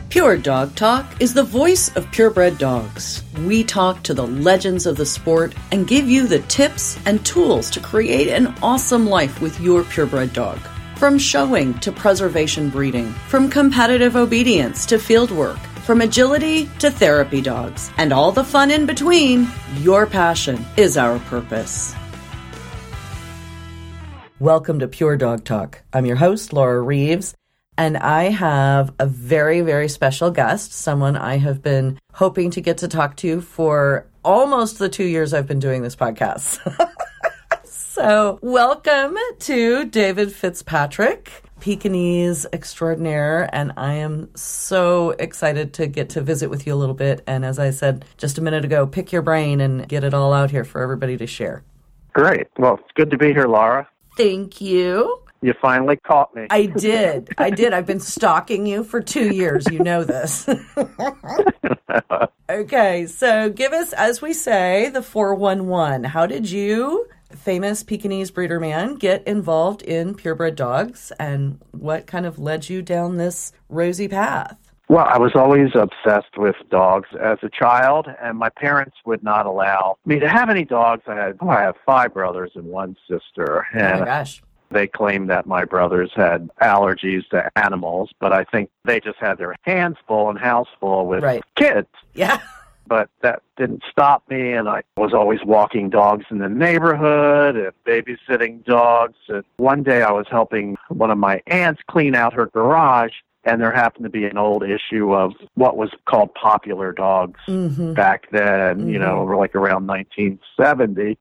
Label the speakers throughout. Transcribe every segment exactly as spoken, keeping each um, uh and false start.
Speaker 1: Pure Dog Talk is the voice of purebred dogs. We talk to the legends of the sport and give you the tips and tools to create an awesome life with your purebred dog. From showing to preservation breeding, from competitive obedience to field work, from agility to therapy dogs, and all the fun in between, your passion is our purpose. Welcome to Pure Dog Talk. I'm your host, Laura Reeves. And I have a very, very special guest, someone I have been hoping to get to talk to for almost the two years I've been doing this podcast. So welcome to David Fitzpatrick, Pekingese extraordinaire, and I am so excited to get to visit with you a little bit. And as I said just a minute ago, pick your brain and get it all out here for everybody to share.
Speaker 2: Great. Well, it's good to be here, Laura.
Speaker 1: Thank you.
Speaker 2: You finally caught me.
Speaker 1: I did. I did. I've been stalking you for two years. You know this. Okay, so give us, as we say, the four one one. How did you, famous Pekingese breeder man, get involved in purebred dogs, and what kind of led you down this rosy path?
Speaker 2: Well, I was always obsessed with dogs as a child, and my parents would not allow me to have any dogs. I had, oh, I have five brothers and one sister. And
Speaker 1: oh, my gosh.
Speaker 2: They claimed that my brothers had allergies to animals, but I think they just had their hands full and house full with
Speaker 1: right.
Speaker 2: kids.
Speaker 1: Yeah.
Speaker 2: But that didn't stop me, and I was always walking dogs in the neighborhood and babysitting dogs. And one day I was helping one of my aunts clean out her garage, and there happened to be an old issue of what was called Popular Dogs mm-hmm. back then, mm-hmm. you know, like around nineteen seventy.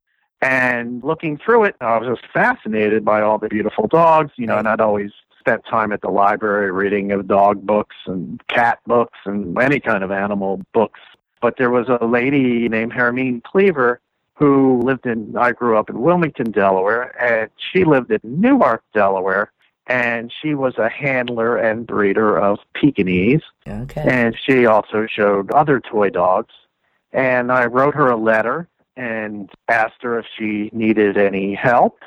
Speaker 2: And looking through it, I was just fascinated by all the beautiful dogs, you know, and I'd always spent time at the library reading of dog books and cat books and any kind of animal books. But there was a lady named Hermine Cleaver who lived in, I grew up in Wilmington, Delaware, and she lived in Newark, Delaware, and she was a handler and breeder of Pekingese.
Speaker 1: Okay.
Speaker 2: And she also showed other toy dogs. And I wrote her a letter and asked her if she needed any help.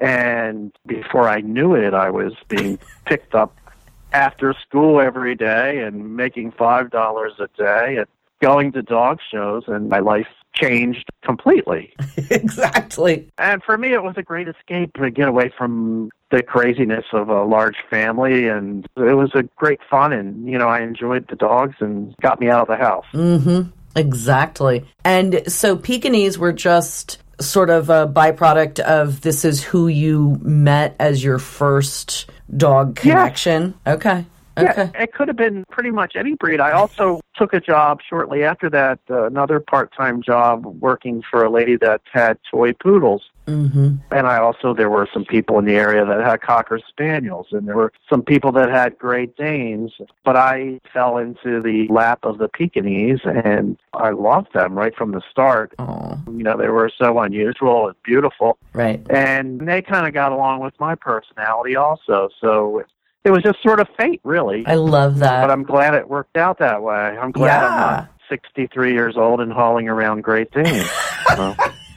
Speaker 2: And before I knew it, I was being picked up after school every day and making five dollars a day and going to dog shows, and my life changed completely.
Speaker 1: Exactly.
Speaker 2: And for me, it was a great escape to get away from the craziness of a large family, and it was a great fun, and, you know, I enjoyed the dogs and got me out of the house.
Speaker 1: Mm-hmm. Exactly. And so Pekingese were just sort of a byproduct of this is who you met as your first dog connection?
Speaker 2: Yeah.
Speaker 1: Okay. Okay.
Speaker 2: Yeah, it could have been pretty much any breed. I also took a job shortly after that, uh, another part-time job working for a lady that had toy poodles.
Speaker 1: Mm-hmm.
Speaker 2: And I also, there were some people in the area that had Cocker Spaniels, and there were some people that had Great Danes. But I fell into the lap of the Pekingese, and I loved them right from the start.
Speaker 1: Aww.
Speaker 2: You know, they were so unusual and beautiful.
Speaker 1: Right.
Speaker 2: And they kind of got along with my personality also, so it was just sort of fate, really.
Speaker 1: I love that.
Speaker 2: But I'm glad it worked out that way. I'm glad
Speaker 1: yeah.
Speaker 2: I'm not sixty-three years old and hauling around Great Danes. So.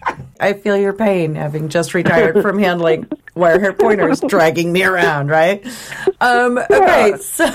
Speaker 1: I feel your pain, having just retired from handling wire hair pointers dragging me around, right? Um, okay,
Speaker 2: yeah.
Speaker 1: so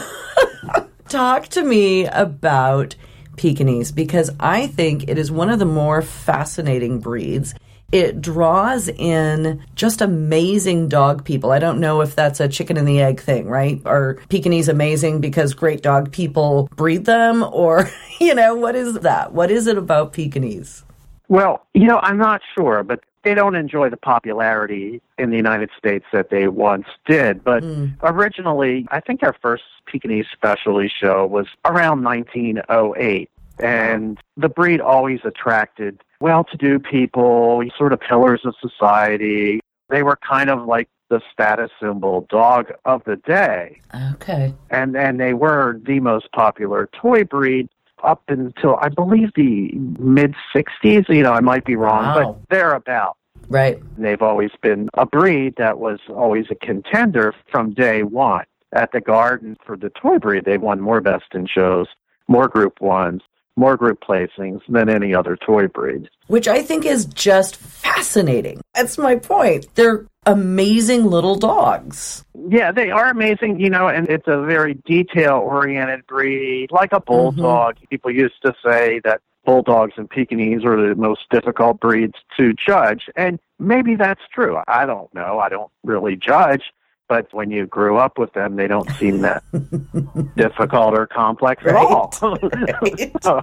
Speaker 1: talk to me about Pekingese, because I think it is one of the more fascinating breeds. It draws in just amazing dog people. I don't know if that's a chicken and the egg thing, right? Are Pekingese amazing because great dog people breed them? Or, you know, what is that? What is it about Pekingese?
Speaker 2: Well, you know, I'm not sure, but they don't enjoy the popularity in the United States that they once did. But mm. originally, I think our first Pekingese specialty show was around nineteen oh eight. And the breed always attracted well-to-do people, sort of pillars of society. They were kind of like the status symbol dog of the day.
Speaker 1: Okay.
Speaker 2: And and they were the most popular toy breed up until, I believe, the mid-sixties. You know, I might be wrong,
Speaker 1: wow.
Speaker 2: but thereabout.
Speaker 1: Right.
Speaker 2: And they've always been a breed that was always a contender from day one. At the Garden for the toy breed, they won more Best in Shows, more Group Ones, more group placings than any other toy breed.
Speaker 1: Which I think is just fascinating. That's my point. They're amazing little dogs.
Speaker 2: Yeah, they are amazing, you know, and it's a very detail-oriented breed, like a bulldog. Mm-hmm. People used to say that bulldogs and Pekingese are the most difficult breeds to judge, and maybe that's true. I don't know. I don't really judge. But when you grew up with them, they don't seem that difficult or complex
Speaker 1: right,
Speaker 2: at all.
Speaker 1: Right.
Speaker 2: so,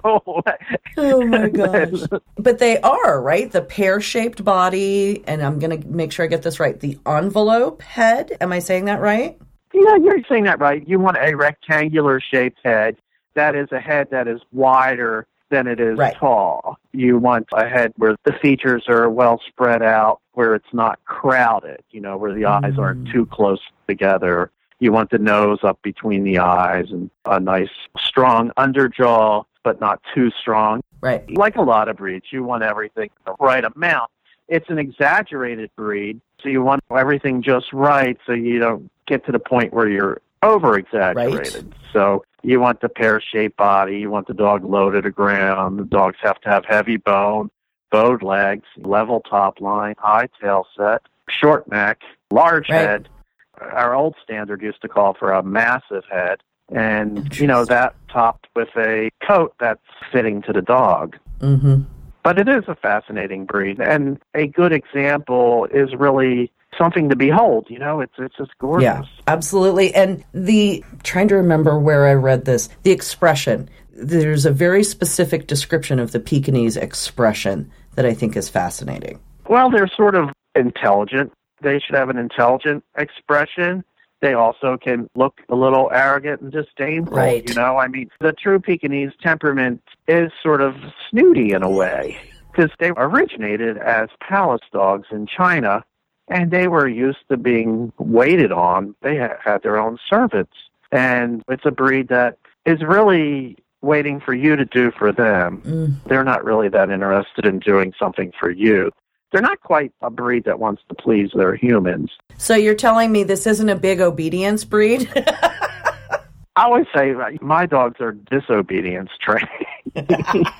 Speaker 1: oh, my gosh. But they are, right? The pear-shaped body, and I'm going to make sure I get this right, the envelope head. Am I saying that right?
Speaker 2: Yeah, you're saying that right. You want a rectangular-shaped head. That is a head that is wider than it is
Speaker 1: right.
Speaker 2: tall. You want a head where the features are well spread out, where it's not crowded, you know, where the mm. eyes aren't too close together. You want the nose up between the eyes and a nice, strong underjaw, but not too strong.
Speaker 1: Right.
Speaker 2: Like a lot of breeds, you want everything the right amount. It's an exaggerated breed, so you want everything just right so you don't get to the point where you're over-exaggerated.
Speaker 1: Right.
Speaker 2: So you want the pear-shaped body. You want the dog low to the ground. The dogs have to have heavy bone, bowed legs, level top line, high tail set, short neck, large
Speaker 1: right.
Speaker 2: head. Our old standard used to call for a massive head. And, you know, that topped with a coat that's fitting to the dog.
Speaker 1: Mm-hmm.
Speaker 2: But it is a fascinating breed. And a good example is really something to behold, you know, it's it's just gorgeous.
Speaker 1: Yeah, absolutely. And the, trying to remember where I read this, the expression, there's a very specific description of the Pekingese expression that I think is fascinating.
Speaker 2: Well, they're sort of intelligent. They should have an intelligent expression. They also can look a little arrogant and disdainful,
Speaker 1: right.
Speaker 2: you know. I mean, the true Pekingese temperament is sort of snooty in a way, because they originated as palace dogs in China. And they were used to being waited on. They had their own servants. And it's a breed that is really waiting for you to do for them. Mm. They're not really that interested in doing something for you. They're not quite a breed that wants to please their humans.
Speaker 1: So you're telling me this isn't a big obedience breed?
Speaker 2: I always say my dogs are disobedience trained.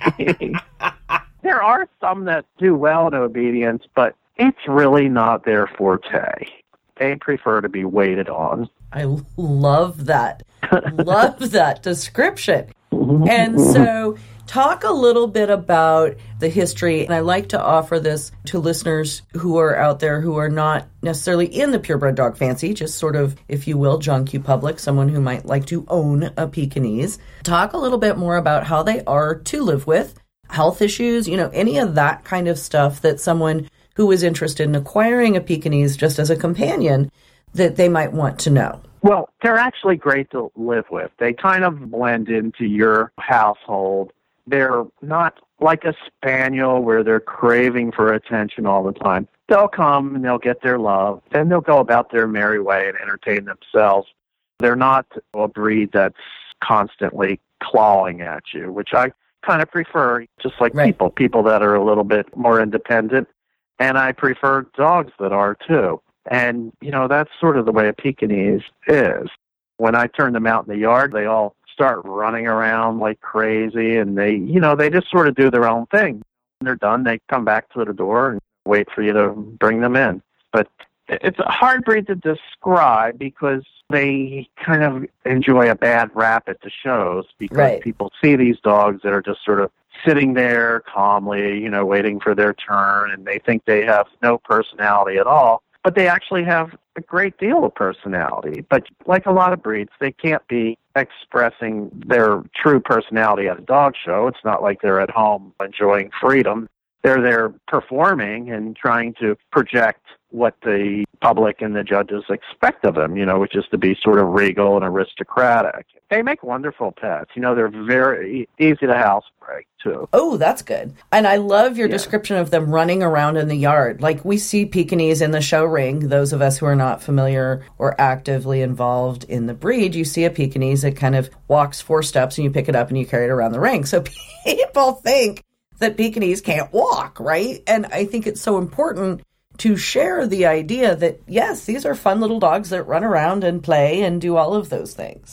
Speaker 2: There are some that do well in obedience, but it's really not their forte. They prefer to be waited on.
Speaker 1: I love that. Love that description. And so talk a little bit about the history. And I like to offer this to listeners who are out there who are not necessarily in the purebred dog fancy, just sort of, if you will, John Q. Public, someone who might like to own a Pekingese. Talk a little bit more about how they are to live with, health issues, you know, any of that kind of stuff that someone who is interested in acquiring a Pekingese just as a companion that they might want to know.
Speaker 2: Well, they're actually great to live with. They kind of blend into your household. They're not like a spaniel where they're craving for attention all the time. They'll come and they'll get their love, then they'll go about their merry way and entertain themselves. They're not a breed that's constantly clawing at you, which I kind of prefer, just like right. people, people that are a little bit more independent. And I prefer dogs that are, too. And, you know, that's sort of the way a Pekingese is. When I turn them out in the yard, they all start running around like crazy. And they, you know, they just sort of do their own thing. When they're done, they come back to the door and wait for you to bring them in. But it's a hard breed to describe because they kind of enjoy a bad rap at the shows because
Speaker 1: right.
Speaker 2: people see these dogs that are just sort of sitting there calmly, you know, waiting for their turn, and they think they have no personality at all. But they actually have a great deal of personality. But like a lot of breeds, they can't be expressing their true personality at a dog show. It's not like they're at home enjoying freedom. They're there performing and trying to project what the public and the judges expect of them, you know, which is to be sort of regal and aristocratic. They make wonderful pets. You know, they're very easy to housebreak, too.
Speaker 1: Oh, that's good. And I love your
Speaker 2: yeah.
Speaker 1: description of them running around in the yard. Like we see Pekingese in the show ring. Those of us who are not familiar or actively involved in the breed, you see a Pekingese that kind of walks four steps and you pick it up and you carry it around the ring. So people think that Pekingese can't walk, right? And I think it's so important to share the idea that, yes, these are fun little dogs that run around and play and do all of those things.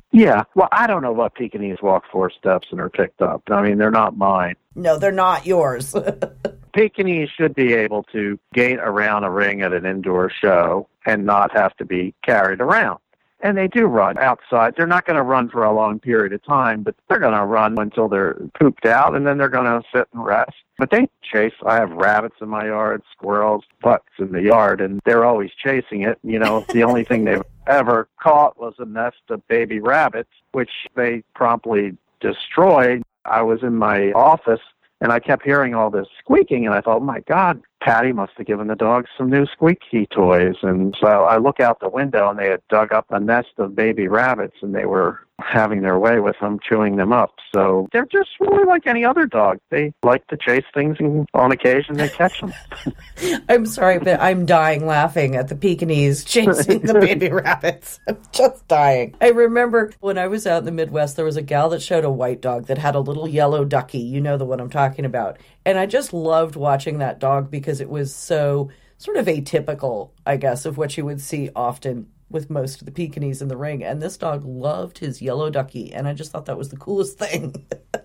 Speaker 2: Yeah. Well, I don't know what Pekingese walk four steps and are picked up. I mean, they're not mine.
Speaker 1: No, they're not yours.
Speaker 2: Pekingese should be able to gait around a ring at an indoor show and not have to be carried around. And they do run outside. They're not going to run for a long period of time, but they're going to run until they're pooped out, and then they're going to sit and rest. But they chase. I have rabbits in my yard, squirrels, ducks in the yard, and they're always chasing it. You know, the only thing they've ever caught was a nest of baby rabbits, which they promptly destroyed. I was in my office, and I kept hearing all this squeaking, and I thought, oh, my God, Patty must have given the dogs some new squeaky toys. And so I look out the window, and they had dug up a nest of baby rabbits, and they were having their way with them, chewing them up. So they're just really like any other dog. They like to chase things, and on occasion they catch them.
Speaker 1: I'm sorry, but I'm dying laughing at the Pekingese chasing the baby rabbits. I'm just dying. I remember when I was out in the Midwest, there was a gal that showed a white dog that had a little yellow ducky. You know the one I'm talking about. And I just loved watching that dog because it was so sort of atypical, I guess, of what you would see often with most of the Pekingese in the ring. And this dog loved his yellow ducky, and I just thought that was the coolest thing.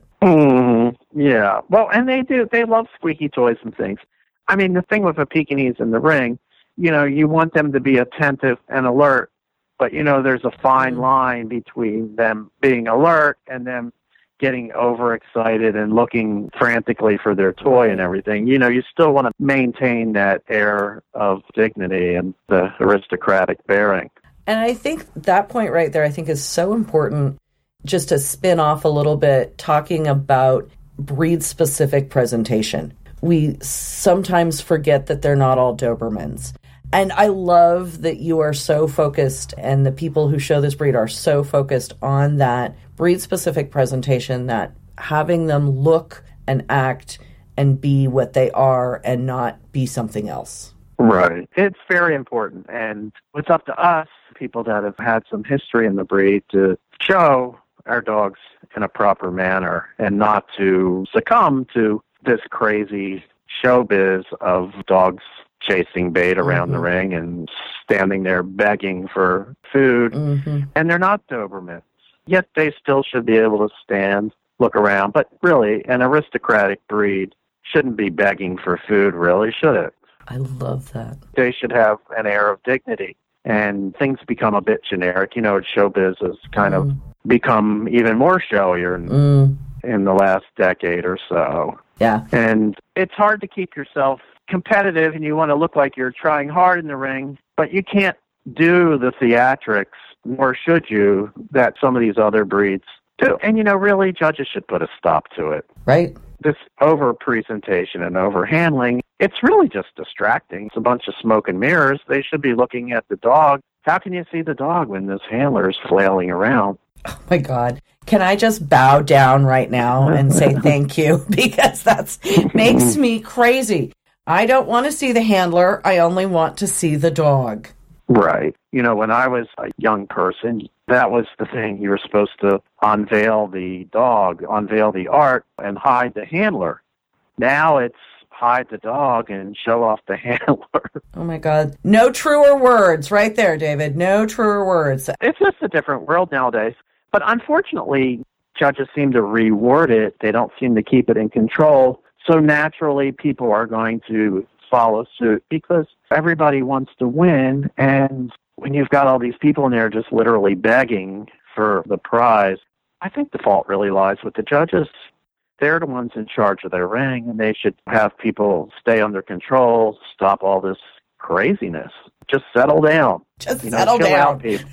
Speaker 2: mm, yeah. Well, and they do. They love squeaky toys and things. I mean, the thing with a Pekingese in the ring, you know, you want them to be attentive and alert, but, you know, there's a fine line between them being alert and them getting overexcited and looking frantically for their toy and everything. You know, you still want to maintain that air of dignity and the aristocratic bearing.
Speaker 1: And I think that point right there, I think is so important, just to spin off a little bit, talking about breed-specific presentation. We sometimes forget that they're not all Dobermans. And I love that you are so focused, and the people who show this breed are so focused on that breed-specific presentation, that having them look and act and be what they are and not be something else.
Speaker 2: Right. It's very important. And it's up to us, people that have had some history in the breed, to show our dogs in a proper manner and not to succumb to this crazy showbiz of dogs chasing bait around mm-hmm. the ring and standing there begging for food. Mm-hmm. And they're not Dobermans. Yet they still should be able to stand, look around. But really, an aristocratic breed shouldn't be begging for food, really, should it?
Speaker 1: I love that.
Speaker 2: They should have an air of dignity. And things become a bit generic. You know, showbiz has kind mm. of become even more showier in, mm. in the last decade or so.
Speaker 1: Yeah.
Speaker 2: And it's hard to keep yourself competitive, and you want to look like you're trying hard in the ring, but you can't do the theatrics, nor should you, that some of these other breeds do. And, you know, really, judges should put a stop to it.
Speaker 1: Right.
Speaker 2: This over-presentation and over-handling, it's really just distracting. It's a bunch of smoke and mirrors. They should be looking at the dog. How can you see the dog when this handler is flailing around?
Speaker 1: Oh, my God. Can I just bow down right now and say thank you? Because that makes me crazy. I don't want to see the handler. I only want to see the dog.
Speaker 2: Right. You know, when I was a young person, that was the thing. You were supposed to unveil the dog, unveil the art, and hide the handler. Now it's hide the dog and show off the handler.
Speaker 1: Oh, my God. No truer words right there, David. No truer words.
Speaker 2: It's just a different world nowadays. But unfortunately, judges seem to reward it. They don't seem to keep it in control. So naturally, people are going to follow suit because everybody wants to win. And when you've got all these people in there just literally begging for the prize, I think the fault really lies with the judges. They're the ones in charge of their ring, and they should have people stay under control, stop all this craziness. Just settle down.
Speaker 1: Just
Speaker 2: you know,
Speaker 1: settle
Speaker 2: chill
Speaker 1: down.
Speaker 2: Out, people.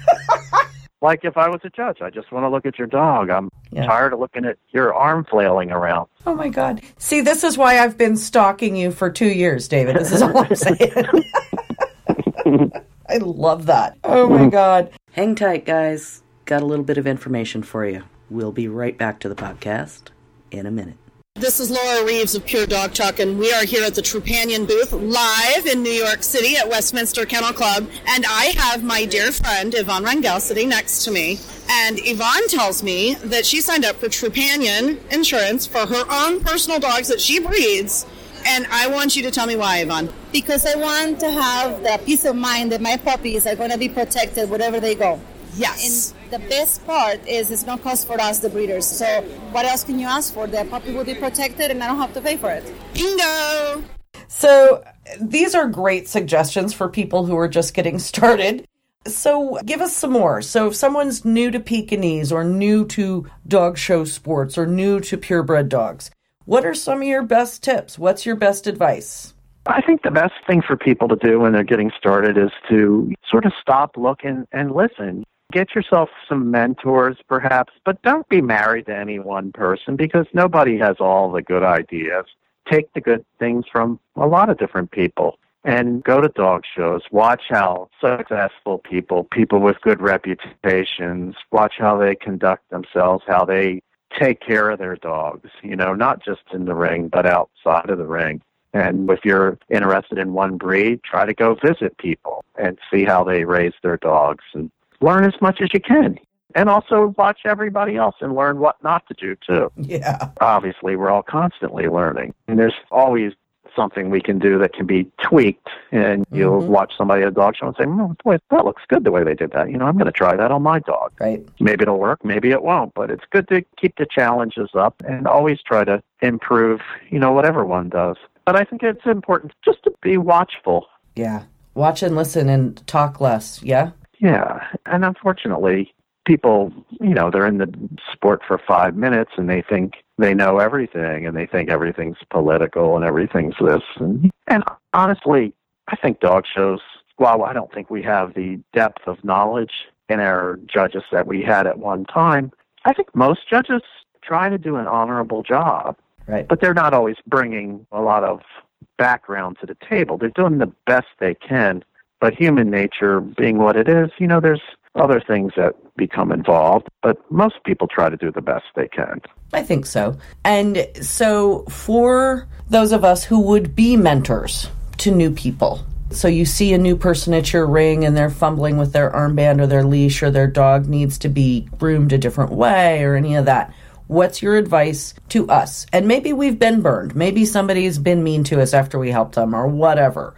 Speaker 2: Like if I was a judge, I just want to look at your dog. I'm yeah. tired of looking at your arm flailing around.
Speaker 1: Oh, my God. See, this is why I've been stalking you for two years, David. This is all I'm saying. I love that. Oh, my God. Hang tight, guys. Got a little bit of information for you. We'll be right back to the podcast in a minute.
Speaker 3: This is Laura Reeves of Pure Dog Talk, and we are here at the Trupanion booth live in New York City at Westminster Kennel Club. And I have my dear friend Yvonne Rangel sitting next to me. And Yvonne tells me that she signed up for Trupanion insurance for her own personal dogs that she breeds. And I want you to tell me why, Yvonne.
Speaker 4: Because I want to have the peace of mind that my puppies are going to be protected wherever they go.
Speaker 3: Yes.
Speaker 4: And the best part is it's no cost for us, the breeders. So what else can you ask for? The puppy will be protected and I don't have to pay for it.
Speaker 3: Bingo!
Speaker 1: So these are great suggestions for people who are just getting started. So give us some more. So if someone's new to Pekingese or new to dog show sports or new to purebred dogs, what are some of your best tips? What's your best advice?
Speaker 2: I think the best thing for people to do when they're getting started is to sort of stop, look, and, and listen. Get yourself some mentors, perhaps, but don't be married to any one person because nobody has all the good ideas. Take the good things from a lot of different people and go to dog shows. Watch how successful people, people with good reputations, watch how they conduct themselves, how they take care of their dogs, you know, not just in the ring, but outside of the ring. And if you're interested in one breed, try to go visit people and see how they raise their dogs and learn as much as you can. And also watch everybody else and learn what not to do, too.
Speaker 1: Yeah.
Speaker 2: Obviously, we're all constantly learning. And there's always something we can do that can be tweaked. And you'll mm-hmm. watch somebody at a dog show and say, oh, boy, that looks good the way they did that. You know, I'm going to try that on my dog.
Speaker 1: Right.
Speaker 2: Maybe it'll work, maybe it won't. But it's good to keep the challenges up and always try to improve, you know, whatever one does. But I think it's important just to be watchful.
Speaker 1: Yeah. Watch and listen and talk less. Yeah?
Speaker 2: Yeah. And unfortunately, people, you know, they're in the sport for five minutes and they think they know everything and they think everything's political and everything's this. And, and honestly, I think dog shows, while I don't think we have the depth of knowledge in our judges that we had at one time, I think most judges try to do an honorable job.
Speaker 1: Right.
Speaker 2: But they're not always bringing a lot of background to the table. They're doing the best they can. But human nature being what it is, you know, there's other things that become involved. But most people try to do the best they can.
Speaker 1: I think so. And so for those of us who would be mentors to new people, so you see a new person at your ring and they're fumbling with their armband or their leash or their dog needs to be groomed a different way or any of that, what's your advice to us? And maybe we've been burned. Maybe somebody's been mean to us after we helped them or whatever.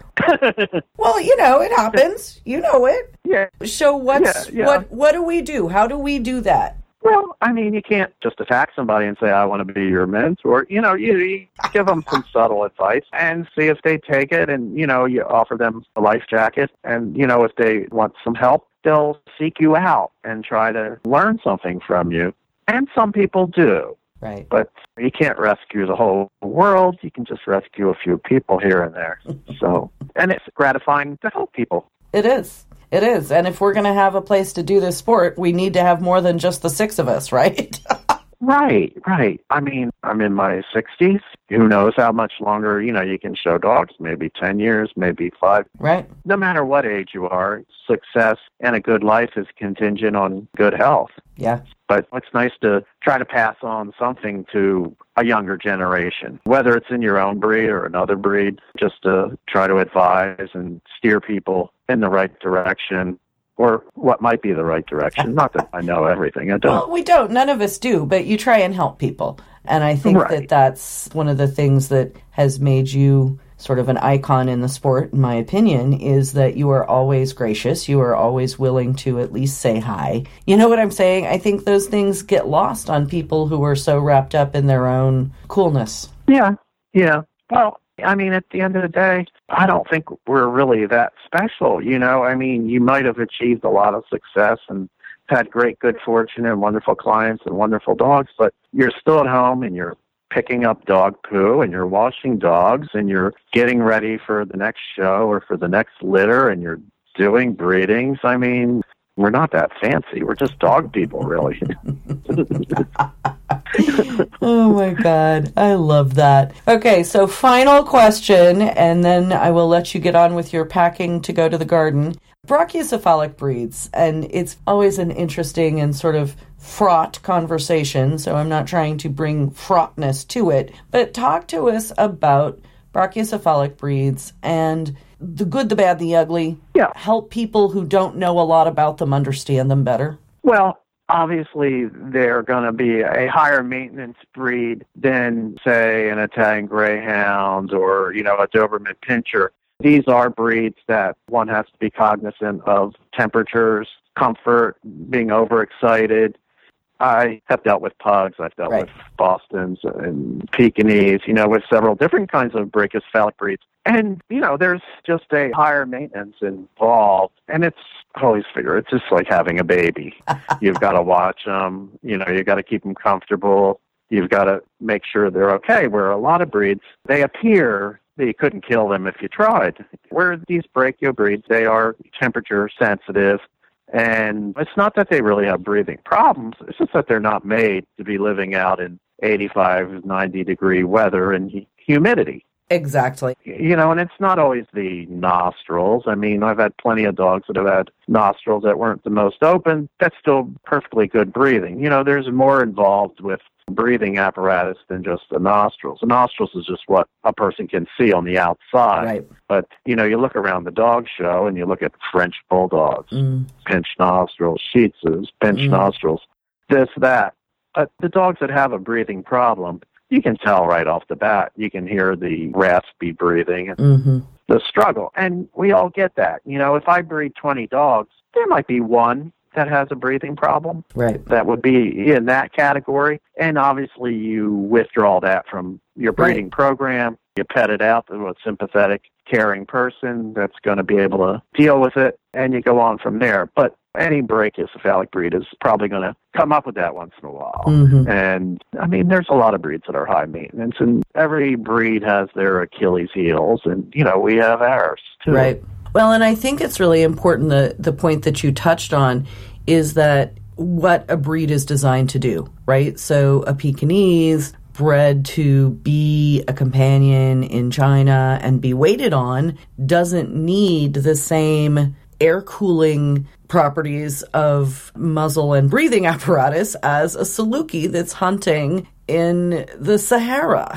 Speaker 1: Well, you know, it happens. You know it.
Speaker 2: Yeah.
Speaker 1: So what's
Speaker 2: yeah, yeah.
Speaker 1: what what do we do? How do we do that?
Speaker 2: Well, I mean, you can't just attack somebody and say, I want to be your mentor. You know, you, you give them some subtle advice and see if they take it. And, you know, you offer them a life jacket. And, you know, if they want some help, they'll seek you out and try to learn something from you. And some people do.
Speaker 1: Right.
Speaker 2: But you can't rescue the whole world. You can just rescue a few people here and there. So, and it's gratifying to help people.
Speaker 1: It is. It is. And if we're going to have a place to do this sport, we need to have more than just the six of us, right?
Speaker 2: Right, right. I mean, I'm in my sixties. Who knows how much longer, you know, you can show dogs, maybe ten years, maybe five.
Speaker 1: Right.
Speaker 2: No matter what age you are, success and a good life is contingent on good health.
Speaker 1: Yeah.
Speaker 2: But it's nice to try to pass on something to a younger generation, whether it's in your own breed or another breed, just to try to advise and steer people in the right direction. Or what might be the right direction. Not that I know everything. I don't.
Speaker 1: Well, we don't. None of us do. But you try and help people. And I think
Speaker 2: right.
Speaker 1: that that's one of the things that has made you sort of an icon in the sport, in my opinion, is that you are always gracious. You are always willing to at least say hi. You know what I'm saying? I think those things get lost on people who are so wrapped up in their own coolness.
Speaker 2: Yeah, yeah. Well, I mean, at the end of the day, I don't think we're really that special, you know? I mean, you might have achieved a lot of success and had great good fortune and wonderful clients and wonderful dogs, but you're still at home and you're picking up dog poo and you're washing dogs and you're getting ready for the next show or for the next litter and you're doing breedings. I mean, we're not that fancy. We're just dog people, really.
Speaker 1: Oh, my God. I love that. Okay, so final question, and then I will let you get on with your packing to go to the garden. Brachycephalic breeds, and it's always an interesting and sort of fraught conversation, so I'm not trying to bring fraughtness to it, but talk to us about brachycephalic breeds and the good, the bad, the ugly.
Speaker 2: Yeah.
Speaker 1: Help people who don't know a lot about them understand them better.
Speaker 2: Well, obviously, they're going to be a higher maintenance breed than, say, an Italian Greyhound or, you know, a Doberman Pinscher. These are breeds that one has to be cognizant of temperatures, comfort, being overexcited. I have dealt with pugs. I've dealt
Speaker 1: Right.
Speaker 2: with Bostons and Pekingese, you know, with several different kinds of brachycephalic breeds. And, you know, there's just a higher maintenance involved. And it's, I always figure, it's just like having a baby. You've got to watch them. You know, you've got to keep them comfortable. You've got to make sure they're okay. Where a lot of breeds, they appear that you couldn't kill them if you tried. Where these brachio breeds, they are temperature sensitive. And it's not that they really have breathing problems. It's just that they're not made to be living out in eighty-five, ninety degree weather and humidity.
Speaker 1: Exactly.
Speaker 2: You know, and it's not always the nostrils. I mean, I've had plenty of dogs that have had nostrils that weren't the most open. That's still perfectly good breathing. You know, there's more involved with breathing apparatus than just the nostrils. The nostrils is just what a person can see on the outside.
Speaker 1: Right.
Speaker 2: But, you know, you look around the dog show and you look at French bulldogs,
Speaker 1: Mm.
Speaker 2: pinched nostrils, Shih Tzus, pinched
Speaker 1: Mm.
Speaker 2: nostrils, this, that. But the dogs that have a breathing problem, you can tell right off the bat. You can hear the raspy breathing,
Speaker 1: Mm-hmm.
Speaker 2: the struggle. And we all get that. You know, if I breed twenty dogs, there might be one that has a breathing problem.
Speaker 1: Right.
Speaker 2: That would be in that category. And obviously you withdraw that from your breeding
Speaker 1: Right.
Speaker 2: program. You pet it out to a sympathetic, caring person that's going to be able to deal with it, and you go on from there. But any brachycephalic breed is probably going to come up with that once in a while.
Speaker 1: Mm-hmm.
Speaker 2: And, I mean, there's a lot of breeds that are high maintenance, and every breed has their Achilles heels, and, you know, we have ours, too.
Speaker 1: Right. Well, and I think it's really important, the, the point that you touched on is that what a breed is designed to do, right? So a Pekingese bred to be a companion in China and be waited on doesn't need the same air cooling properties of muzzle and breathing apparatus as a Saluki that's hunting in the Sahara.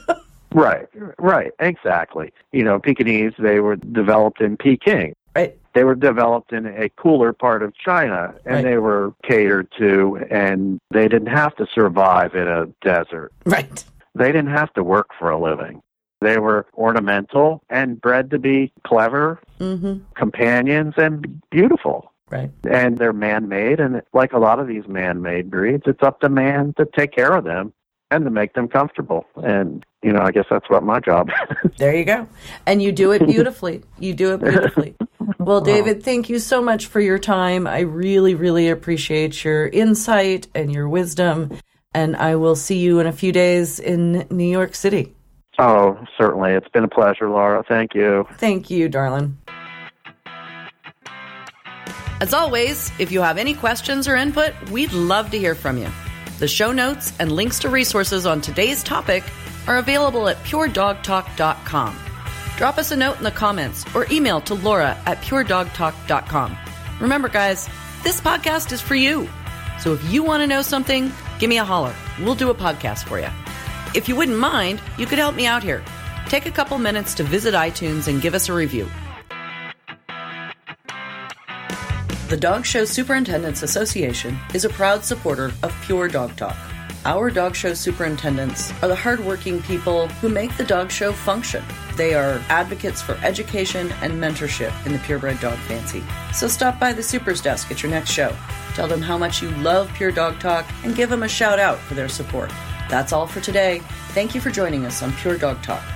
Speaker 2: Right, right, exactly. You know, Pekingese, they were developed in Peking.
Speaker 1: Right.
Speaker 2: They were developed in a cooler part of China, and
Speaker 1: Right.
Speaker 2: they were catered to, and they didn't have to survive in a desert.
Speaker 1: Right.
Speaker 2: They didn't have to work for a living. They were ornamental and bred to be clever
Speaker 1: Mm-hmm.
Speaker 2: companions and beautiful.
Speaker 1: Right.
Speaker 2: And they're man-made, and like a lot of these man-made breeds, it's up to man to take care of them and to make them comfortable. And, you know, I guess that's what my job is.
Speaker 1: There you go. And you do it beautifully. You do it beautifully. Well, David, thank you so much for your time. I really, really appreciate your insight and your wisdom. And I will see you in a few days in New York City.
Speaker 2: Oh, certainly. It's been a pleasure, Laura. Thank you.
Speaker 1: Thank you, darling. As always, if you have any questions or input, we'd love to hear from you. The show notes and links to resources on today's topic are available at pure dog talk dot com. Drop us a note in the comments or email to Laura at pure dog talk dot com. Remember, guys, this podcast is for you. So if you want to know something, give me a holler. We'll do a podcast for you. If you wouldn't mind, you could help me out here. Take a couple minutes to visit iTunes and give us a review. The Dog Show Superintendents Association is a proud supporter of Pure Dog Talk. Our dog show superintendents are the hardworking people who make the dog show function. They are advocates for education and mentorship in the purebred dog fancy. So stop by the Super's desk at your next show. Tell them how much you love Pure Dog Talk and give them a shout out for their support. That's all for today. Thank you for joining us on Pure Dog Talk.